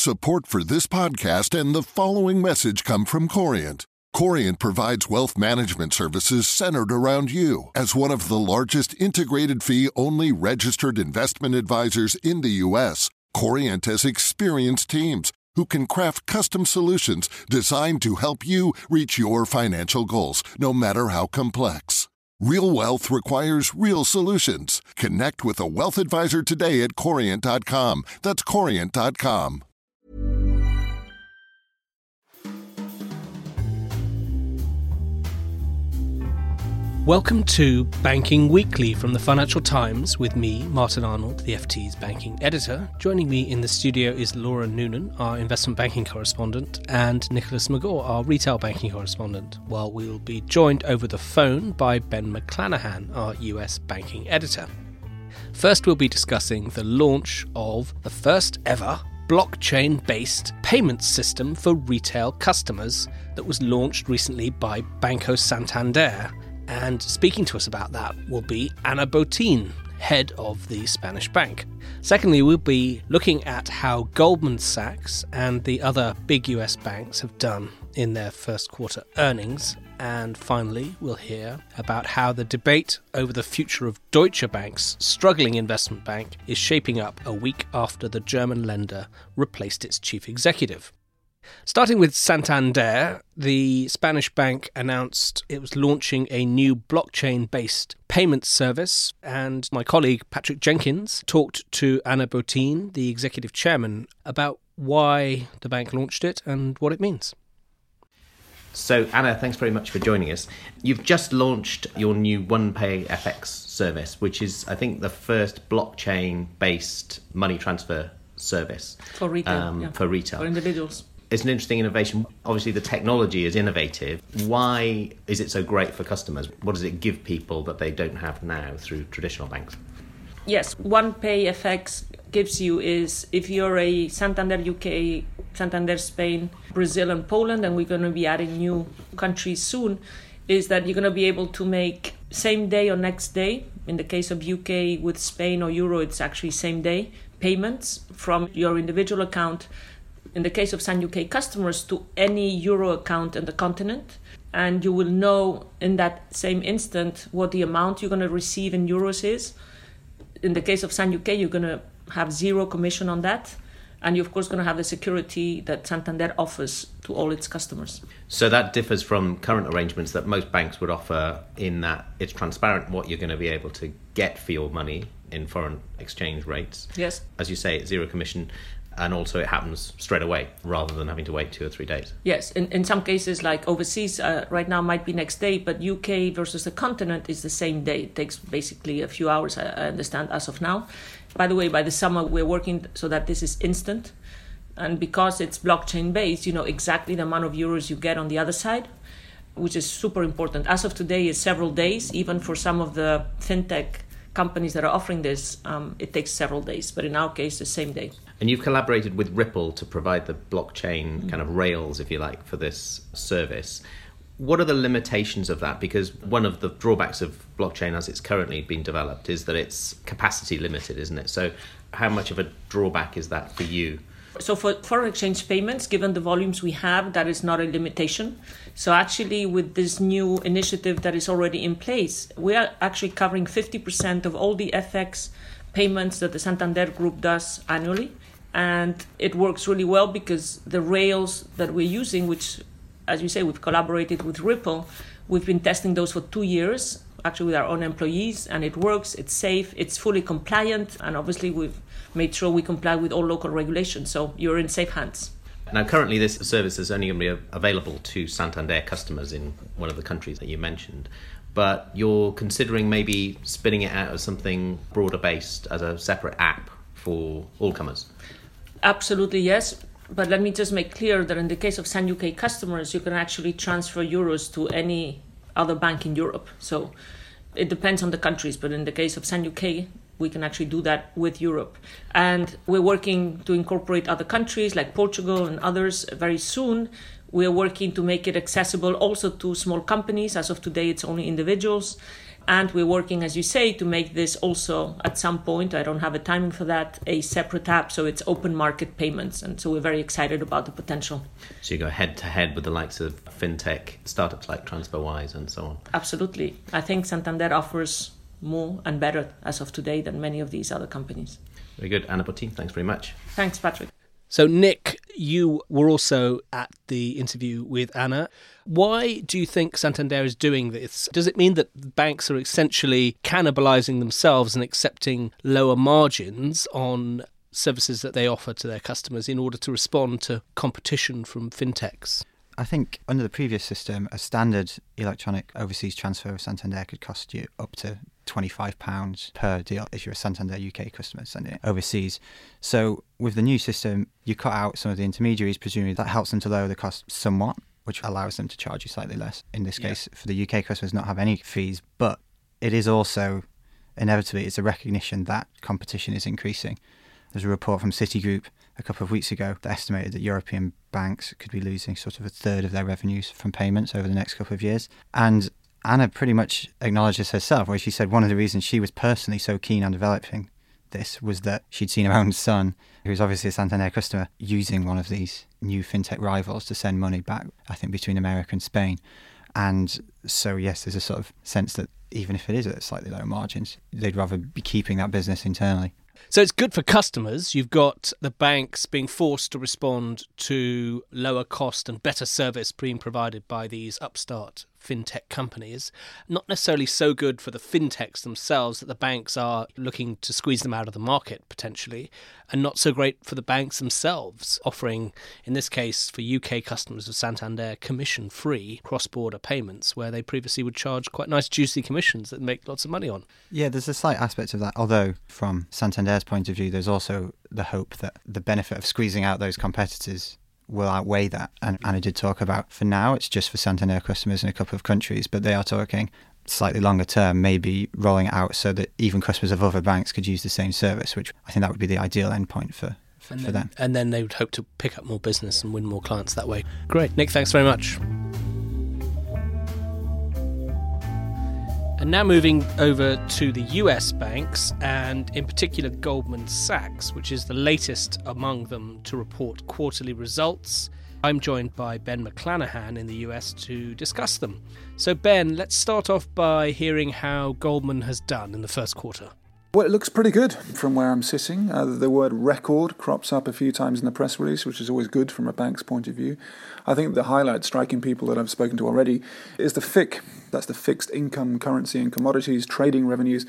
Support for this podcast and the following message come from Corient. Corient provides wealth management services centered around you. As one of the largest integrated fee-only registered investment advisors in the U.S., Corient has experienced teams who can craft custom solutions designed to help you reach your financial goals, no matter how complex. Real wealth requires real solutions. Connect with a wealth advisor today at Corient.com. That's Corient.com. Welcome to Banking Weekly from the Financial Times with me, Martin Arnold, the FT's banking editor. Joining me in the studio is Laura Noonan, our investment banking correspondent, and Nicholas McGaw, our retail banking correspondent, while we'll be joined over the phone by Ben McClanahan, our US banking editor. First, we'll be discussing the launch of the first ever blockchain-based payment system for retail customers that was launched recently by Banco Santander. And speaking to us about that will be Ana Botín, head of the Spanish bank. Secondly, we'll be looking at how Goldman Sachs and the other big US banks have done in their first quarter earnings. And finally, we'll hear about how the debate over the future of Deutsche Bank's struggling investment bank is shaping up a week after the German lender replaced its chief executive. Starting with Santander, the Spanish bank announced it was launching a new blockchain-based payment service, and my colleague Patrick Jenkins talked to Ana Botín, the executive chairman, about why the bank launched it and what it means. So, Anna, thanks very much for joining us. You've just launched your new OnePay FX service, which is, I think, the first blockchain-based money transfer service. For retail, For retail. For individuals. It's an interesting innovation. Obviously, the technology is innovative. Why is it so great for customers? What does it give people that they don't have now through traditional banks? Yes, OnePay FX gives you is, if you're a Santander UK, Santander Spain, Brazil and Poland, and we're going to be adding new countries soon, is that you're going to be able to make same day or next day. In the case of UK with Spain or Euro, it's actually same day payments from your individual account. In the case of San UK customers, to any Euro account in the continent. And you will know in that same instant what the amount you're going to receive in euros is. In the case of San UK, you're going to have zero commission on that. And you're, of course, going to have the security that Santander offers to all its customers. So that differs from current arrangements that most banks would offer in that it's transparent what you're going to be able to get for your money in foreign exchange rates. Yes. As you say, it's zero commission. And also it happens straight away rather than having to wait 2 or 3 days. Yes, in some cases like overseas, right now might be next day, but UK versus the continent is the same day. It takes basically a few hours, I understand, as of now. By the way, by the summer, we're working so that this is instant. And because it's blockchain based, you know exactly the amount of euros you get on the other side, which is super important. As of today, it's several days, even for some of the fintech companies that are offering this, it takes several days, but in our case, the same day. And you've collaborated with Ripple to provide the blockchain kind of rails, if you like, for this service. What are the limitations of that? Because one of the drawbacks of blockchain as it's currently been developed is that it's capacity limited, isn't it? So how much of a drawback is that for you? So for foreign exchange payments, given the volumes we have, that is not a limitation. So actually with this new initiative that is already in place, we are actually covering 50% of all the FX payments that the Santander Group does annually. And it works really well because the rails that we're using, which, as you say, we've collaborated with Ripple, we've been testing those for 2 years, actually with our own employees, and it works, it's safe, it's fully compliant, and obviously we've made sure we comply with all local regulations, so you're in safe hands. Now, currently this service is only going to be available to Santander customers in one of the countries that you mentioned, but you're considering maybe spinning it out as something broader based, as a separate app for all comers. Absolutely, yes. But let me just make clear that in the case of San UK customers, you can actually transfer euros to any other bank in Europe. So it depends on the countries. But in the case of San UK, we can actually do that with Europe. And we're working to incorporate other countries like Portugal and others very soon. We're working to make it accessible also to small companies. As of today, it's only individuals. And we're working, as you say, to make this also at some point, I don't have a timing for that, a separate app. So it's open market payments. And so we're very excited about the potential. So you go head to head with the likes of fintech startups like TransferWise and so on. Absolutely. I think Santander offers more and better as of today than many of these other companies. Very good. Anna Botín, thanks very much. Thanks, Patrick. So, Nick, you were also at the interview with Anna. Why do you think Santander is doing this? Does it mean that banks are essentially cannibalising themselves and accepting lower margins on services that they offer to their customers in order to respond to competition from fintechs? I think under the previous system, a standard electronic overseas transfer of Santander could cost you up to £25 per deal if you're a Santander UK customer sending it overseas. So with the new system, you cut out some of the intermediaries. Presumably that helps them to lower the cost somewhat, which allows them to charge you slightly less. In this case, for the UK customers, not have any fees. But it is also, inevitably, it's a recognition that competition is increasing. There's a report from Citigroup a couple of weeks ago that estimated that European banks could be losing sort of a third of their revenues from payments over the next couple of years. And Anna pretty much acknowledged this herself, where she said one of the reasons she was personally so keen on developing this was that she'd seen her own son, who's obviously a Santander customer, using one of these new fintech rivals to send money back, I think, between America and Spain. And so, yes, there's a sort of sense that even if it is at slightly lower margins, they'd rather be keeping that business internally. So it's good for customers. You've got the banks being forced to respond to lower cost and better service being provided by these upstart fintech companies. Not necessarily so good for the fintechs themselves, that the banks are looking to squeeze them out of the market potentially, and not so great for the banks themselves, offering, in this case for UK customers of Santander, commission-free cross-border payments where they previously would charge quite nice juicy commissions that make lots of money on. Yeah, there's a slight aspect of that, although from Santander's point of view there's also the hope that the benefit of squeezing out those competitors will outweigh that. And Anna did talk about, for now, it's just for Santander customers in a couple of countries, but they are talking slightly longer term, maybe rolling it out so that even customers of other banks could use the same service, which I think that would be the ideal endpoint for them. And then they would hope to pick up more business and win more clients that way. Great. Nick, thanks very much. And now moving over to the US banks, and in particular Goldman Sachs, which is the latest among them to report quarterly results. I'm joined by Ben McClanahan in the US to discuss them. So Ben, let's start off by hearing how Goldman has done in the first quarter. Well, it looks pretty good from where I'm sitting. The word record crops up a few times in the press release, which is always good from a bank's point of view. I think the highlight striking people that I've spoken to already is the FIC. That's the fixed income, currency and commodities trading revenues.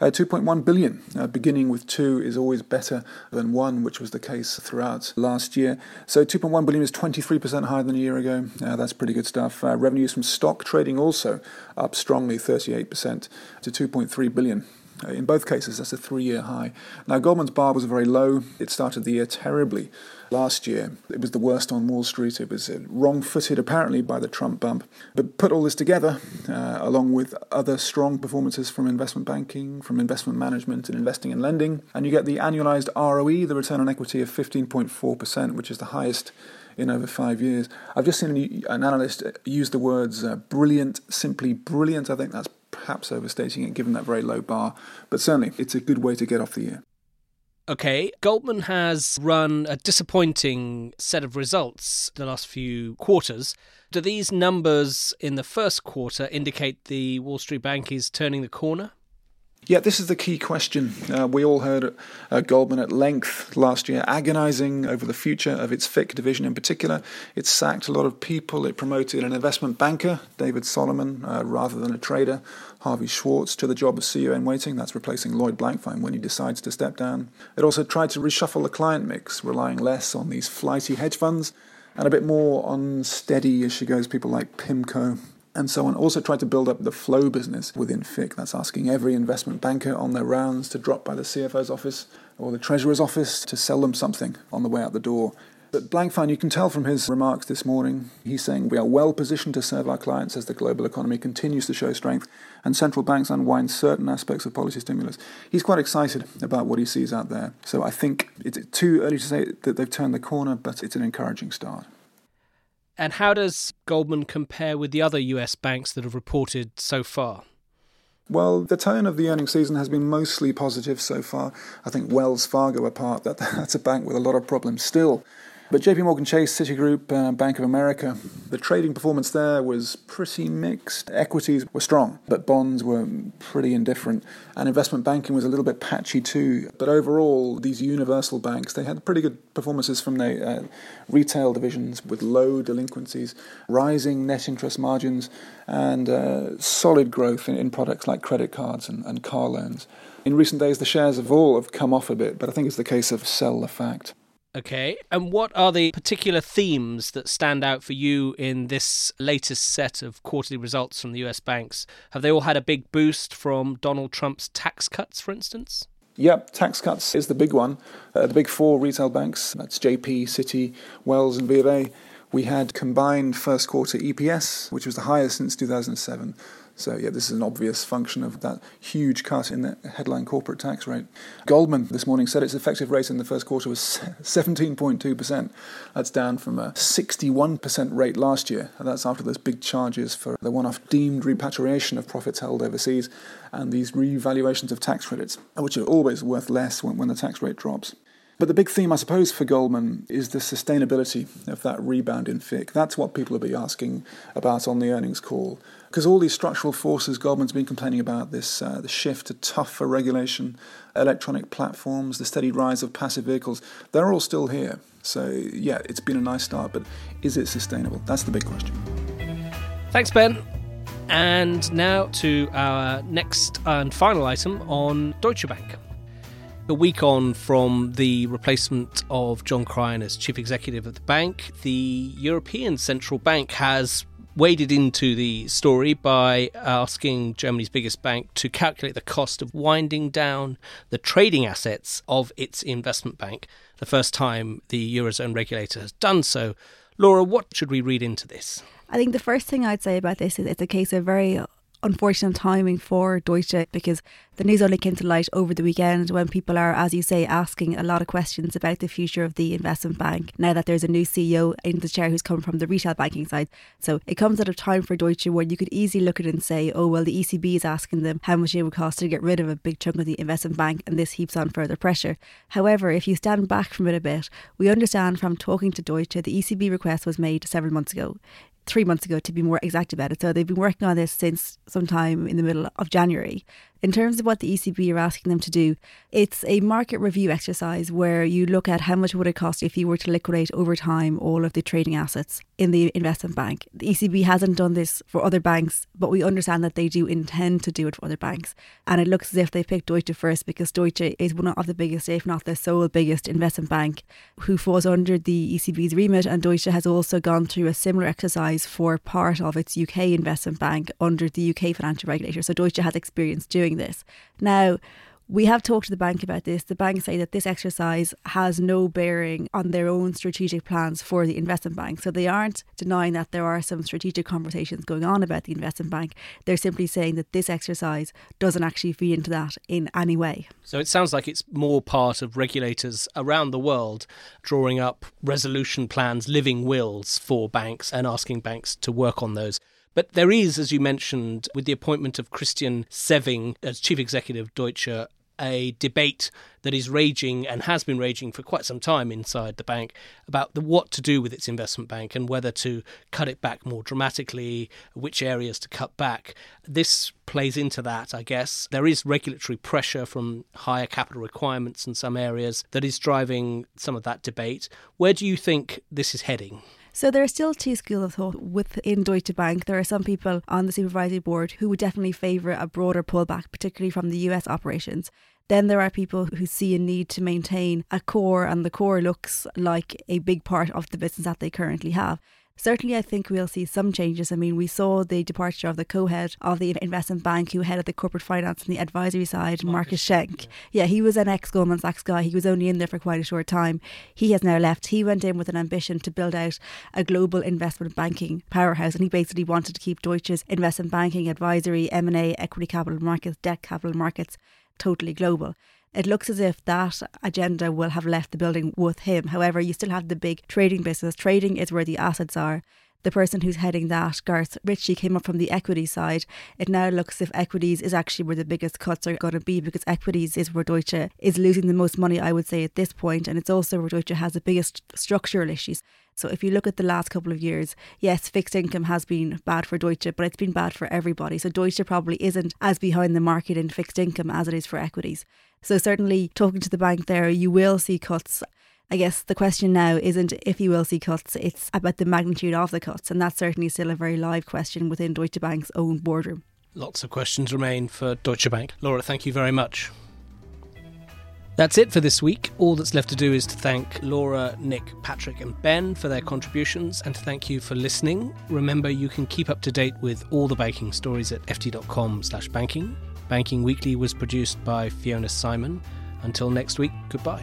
2.1 billion. Beginning with 2 is always better than 1, which was the case throughout last year. So 2.1 billion is 23% higher than a year ago. That's pretty good stuff. Revenues from stock trading also up strongly, 38% to 2.3 billion. In both cases, that's a 3-year high. Now, Goldman's bar was very low. It started the year terribly. Last year, it was the worst on Wall Street. It was wrong-footed, apparently, by the Trump bump. But put all this together, along with other strong performances from investment banking, from investment management and investing and lending, and you get the annualized ROE, the return on equity of 15.4%, which is the highest in over 5 years. I've just seen an analyst use the words brilliant, simply brilliant. I think that's perhaps overstating it given that very low bar, but certainly it's a good way to get off the year. Okay, Goldman has run a disappointing set of results the last few quarters. Do these numbers in the first quarter indicate the Wall Street Bank is turning the corner? Yeah, this is the key question. We all heard Goldman at length last year agonizing over the future of its FIC division in particular. It sacked a lot of people. It promoted an investment banker, David Solomon, rather than a trader, Harvey Schwartz, to the job of CEO in waiting. That's replacing Lloyd Blankfein when he decides to step down. It also tried to reshuffle the client mix, relying less on these flighty hedge funds and a bit more on steady, as she goes, people like PIMCO and so on. Also tried to build up the flow business within FIC. That's asking every investment banker on their rounds to drop by the CFO's office or the Treasurer's office to sell them something on the way out the door. But Blankfein, you can tell from his remarks this morning, he's saying we are well positioned to serve our clients as the global economy continues to show strength and central banks unwind certain aspects of policy stimulus. He's quite excited about what he sees out there. So I think it's too early to say that they've turned the corner, but it's an encouraging start. And how does Goldman compare with the other US banks that have reported so far? Well, the tone of the earnings season has been mostly positive so far. I think Wells Fargo apart, that's a bank with a lot of problems still. But JP Morgan Chase, Citigroup, Bank of America, the trading performance there was pretty mixed. Equities were strong, but bonds were pretty indifferent. And investment banking was a little bit patchy too. But overall, these universal banks, they had pretty good performances from their retail divisions with low delinquencies, rising net interest margins, and solid growth in products like credit cards and car loans. In recent days, the shares have all come off a bit, but I think it's the case of sell the fact. Okay, and what are the particular themes that stand out for you in this latest set of quarterly results from the US banks? Have they all had a big boost from Donald Trump's tax cuts, for instance? Yep, tax cuts is the big one. The big four retail banks, that's JP, Citi, Wells and B of A, we had combined first quarter EPS, which was the highest since 2007. So, yeah, this is an obvious function of that huge cut in the headline corporate tax rate. Goldman this morning said its effective rate in the first quarter was 17.2%. That's down from a 61% rate last year. And that's after those big charges for the one-off deemed repatriation of profits held overseas and these revaluations of tax credits, which are always worth less when the tax rate drops. But the big theme, I suppose, for Goldman is the sustainability of that rebound in FIC. That's what people will be asking about on the earnings call. Because all these structural forces Goldman's been complaining about, this the shift to tougher regulation, electronic platforms, the steady rise of passive vehicles, they're all still here. So, yeah, it's been a nice start, but is it sustainable? That's the big question. Thanks, Ben. And now to our next and final item on Deutsche Bank. A week on from the replacement of John Cryan as chief executive of the bank, the European Central Bank has waded into the story by asking Germany's biggest bank to calculate the cost of winding down the trading assets of its investment bank, the first time the Eurozone regulator has done so. Laura, what should we read into this? I think the first thing I'd say about this is it's a case of very unfortunate timing for Deutsche, because the news only came to light over the weekend when people are, as you say, asking a lot of questions about the future of the investment bank now that there's a new CEO in the chair who's come from the retail banking side. So it comes at a time for Deutsche where you could easily look at it and say, oh, well, the ECB is asking them how much it would cost to get rid of a big chunk of the investment bank, and this heaps on further pressure. However, if you stand back from it a bit, we understand from talking to Deutsche, the ECB request was made several months ago. 3 months ago, to be more exact about it. So they've been working on this since sometime in the middle of January. In terms of what the ECB are asking them to do, it's a market review exercise where you look at how much would it cost if you were to liquidate over time all of the trading assets in the investment bank. The ECB hasn't done this for other banks, but we understand that they do intend to do it for other banks. And it looks as if they picked Deutsche first because Deutsche is one of the biggest, if not the sole biggest investment bank who falls under the ECB's remit. And Deutsche has also gone through a similar exercise for part of its UK investment bank under the UK financial regulator. So Deutsche has experience doing this. Now, we have talked to the bank about this. The bank say that this exercise has no bearing on their own strategic plans for the investment bank. So they aren't denying that there are some strategic conversations going on about the investment bank. They're simply saying that this exercise doesn't actually feed into that in any way. So it sounds like it's more part of regulators around the world drawing up resolution plans, living wills for banks and asking banks to work on those. But there is, as you mentioned, with the appointment of Christian Sewing as chief executive of Deutsche, a debate that is raging and has been raging for quite some time inside the bank about what to do with its investment bank and whether to cut it back more dramatically, which areas to cut back. This plays into that, I guess. There is regulatory pressure from higher capital requirements in some areas that is driving some of that debate. Where do you think this is heading? So there are still two schools of thought within Deutsche Bank. There are some people on the supervisory board who would definitely favour a broader pullback, particularly from the US operations. Then there are people who see a need to maintain a core, and the core looks like a big part of the business that they currently have. Certainly, I think we'll see some changes. I mean, we saw the departure of the co-head of the investment bank who headed the corporate finance and the advisory side, Markus Schenk. Yeah, he was an ex-Goldman Sachs guy. He was only in there for quite a short time. He has now left. He went in with an ambition to build out a global investment banking powerhouse, and he basically wanted to keep Deutsche's investment banking, advisory, M&A, equity capital markets, debt capital markets totally global. It looks as if that agenda will have left the building with him. However, you still have the big trading business. Trading is where the assets are. the person who's heading that, Garth Ritchie, came up from the equity side. It now looks as if equities is actually where the biggest cuts are going to be, because equities is where Deutsche is losing the most money, I would say, at this point, and it's also where Deutsche has the biggest structural issues. So if you look at the last couple of years, yes, fixed income has been bad for Deutsche, but it's been bad for everybody. So Deutsche probably isn't as behind the market in fixed income as it is for equities. So certainly, talking to the bank there, you will see cuts. I guess the question now isn't if you will see cuts, it's about the magnitude of the cuts. And that's certainly still a very live question within Deutsche Bank's own boardroom. Lots of questions remain for Deutsche Bank. Laura, thank you very much. That's it for this week. All that's left to do is to thank Laura, Nick, Patrick and Ben for their contributions, and to thank you for listening. Remember, you can keep up to date with all the banking stories at ft.com/banking. Banking Weekly was produced by Fiona Simon. Until next week, goodbye.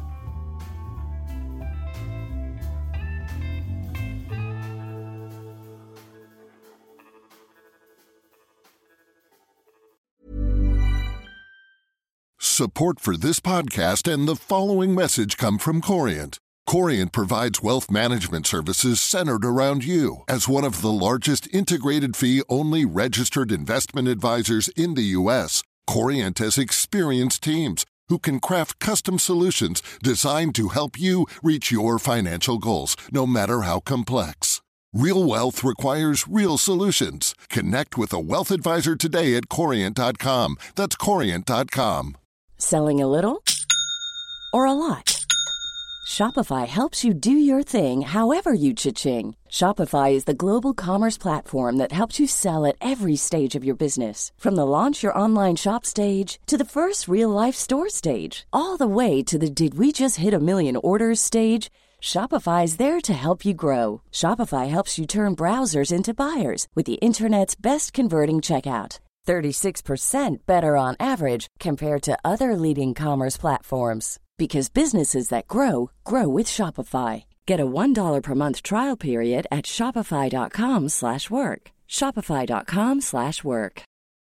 Support for this podcast and the following message come from Corient. Corient provides wealth management services centered around you. As one of the largest integrated fee-only registered investment advisors in the U.S., Corient has experienced teams who can craft custom solutions designed to help you reach your financial goals, no matter how complex. Real wealth requires real solutions. Connect with a wealth advisor today at Corient.com. That's Corient.com. Selling a little or a lot? Shopify helps you do your thing however you cha-ching. Shopify is the global commerce platform that helps you sell at every stage of your business. From the launch your online shop stage to the first real-life store stage, all the way to the did we just hit a million orders stage. Shopify is there to help you grow. Shopify helps you turn browsers into buyers with the internet's best converting checkout. 36% better on average compared to other leading commerce platforms. Because businesses that grow, grow with Shopify. Get a $1 per month trial period at shopify.com/work. Shopify.com/work.